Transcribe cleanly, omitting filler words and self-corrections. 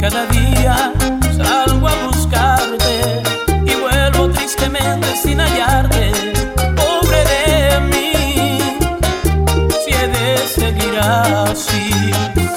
Cada día salgo a buscarte y vuelvo tristemente sin hallarte. Pobre de mí, si he de seguir así.